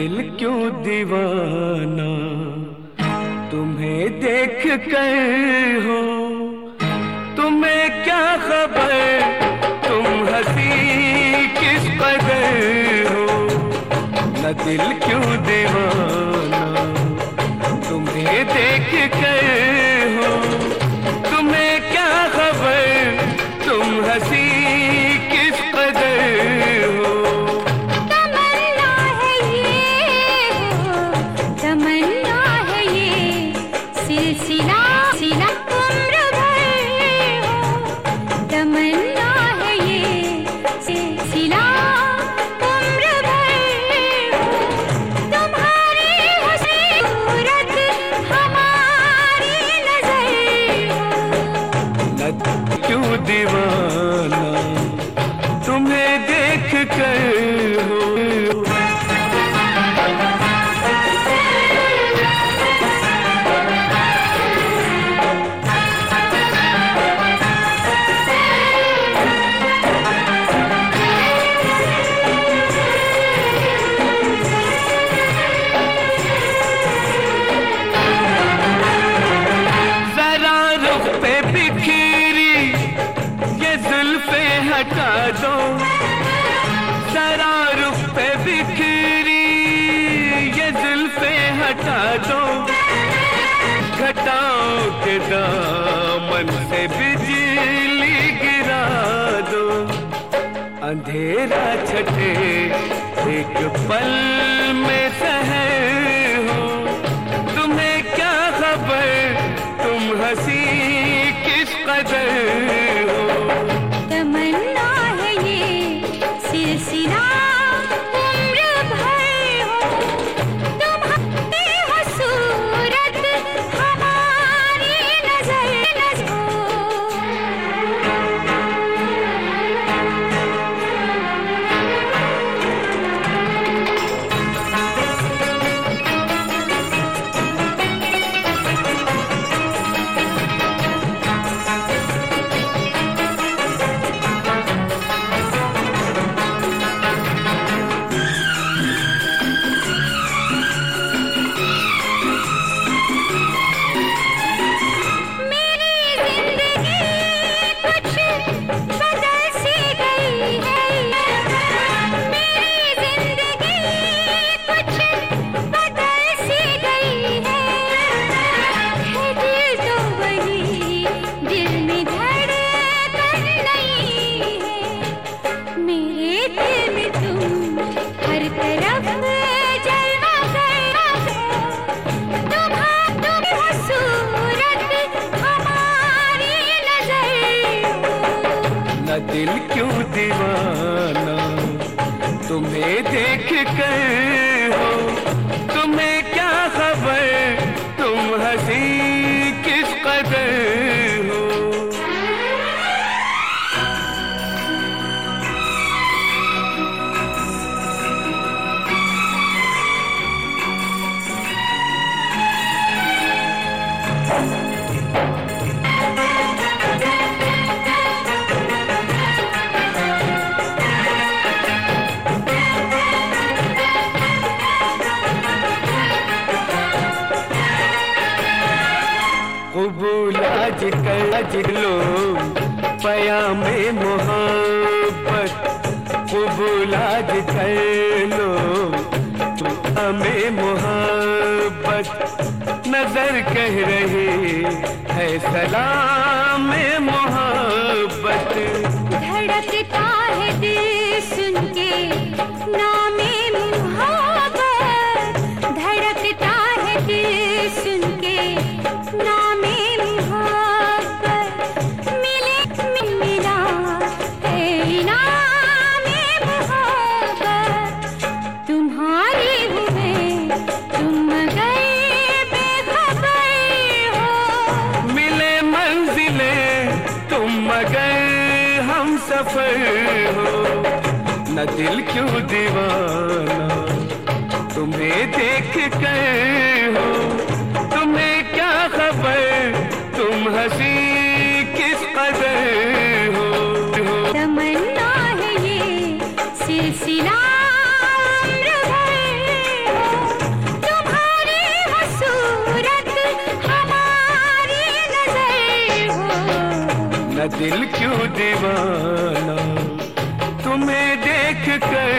दिल क्यों दीवाना तुम्हें देख कर हो, तुम्हें क्या खबर तुम हंसी किस कदर हो। न दिल क्यों दीवाना तुम्हें देख कर हो, तुम्हें क्या खबर तुम हंसी किस कदर हो। तमन्ना है ये हो, तमन्ना है ये सिलसिला सिला उम्र भर हो। तमन्ना है ये सिलसिला उम्र भर हो। तुम्हारी हंसी सूरत हमारी नजर हो। न क्यों दीवाना तुम्हें देख कर हो। जरा रुख पे बिखरी ये जुल्फे हटा दो, जरा रुख पे बिखरी ये जुल्फे हटा दो। घटाओं के दामन से बिजली गिरा दो, अंधेरा छटे एक पल में शहर हो। तुम्हें क्या खबर तुम हंसी किस कदर हो। तमन्ना है ये सिलसिला उम्र भर हो। तुम्हारी हो सूरत हमारी नजर हो। दिल क्यों दीवाना तुम्हें देख कर हो, तुम्हें क्या खबर तुम हंसी किस कदर हो। कबूल आज कर लो पयामे मोहब्बत, कबूल आज कर लो हमें मोहब्बत। नजर कह रही है सलाम मोहब्बत। धड़कता है दिल सुन के नामे मोहब्बत। धड़कता है दिल सुन के नामे मोहब्बत। मिला है इनामे मोहब्बत। तुम्हारी हूँ मैं तुम मगर बेखबर हो। मिले मंजिले तुम मगर हम सफर हो। न दिल क्यों दीवाना तुम्हें देख कर हो, तुम्हें क्या खबर तुम हंसी किस कदर हो। तमन्ना है ये सिलसिला उम्र भर न दिल क्यों दीवाना, तुम्हें देख कर